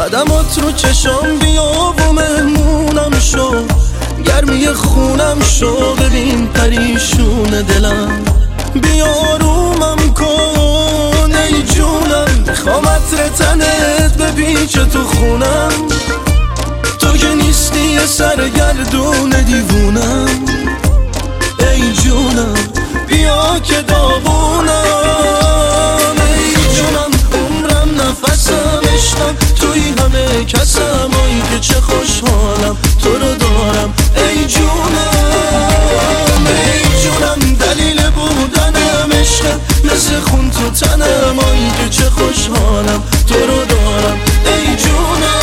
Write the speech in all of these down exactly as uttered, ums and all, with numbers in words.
قدمات رو چشام بیا و مهمونم شو، گرمی خونم شو، ببین پریشون دلم، بیا رومم کن ای جونم، میخوام عطر تنت بپیچه تو خونم، تو که نیستی یه سرگردون دیوونم، ای جونم بیا که داغونم، ای جونم عمرم نفسم عشقم، توی همه کسم، آی که چه خوشحالم تو رو دارم، ای جونم ای جونم دلیل بودنم عشقم، مثل خون تو تنم، آی که چه خوشحالم تو رو دارم، ای جونم.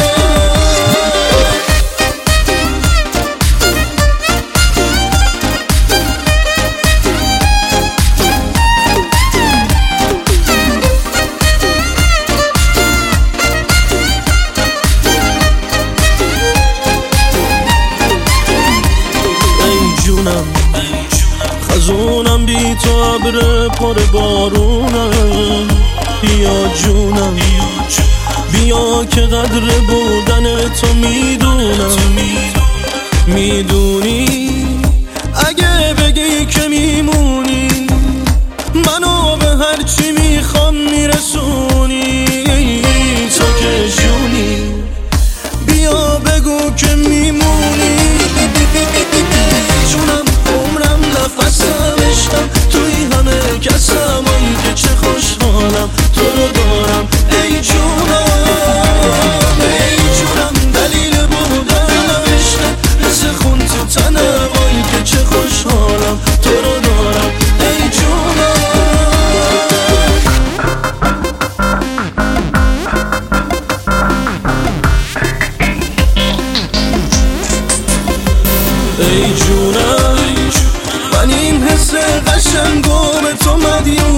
خزونم بی تو ابر پر بارونم، بیا جونم بیا که قدر بودن تو میدونم، میدونی اگه بگی که میمونی منو به هر چی میخوام میرسونی، تو که جونی بیا بگو که میمونی، جونم عمرم نفسم عشقم، توی همه کسم، آی که چه خوشحالم تو رو دارم، ای جونم ای جونم دلیل بودنم عشقم، مثل خون تو تنم، آی که چه خوشحالم تو رو دارم، ای جونم. ای جونم من این حس قشنگو به تو مدیون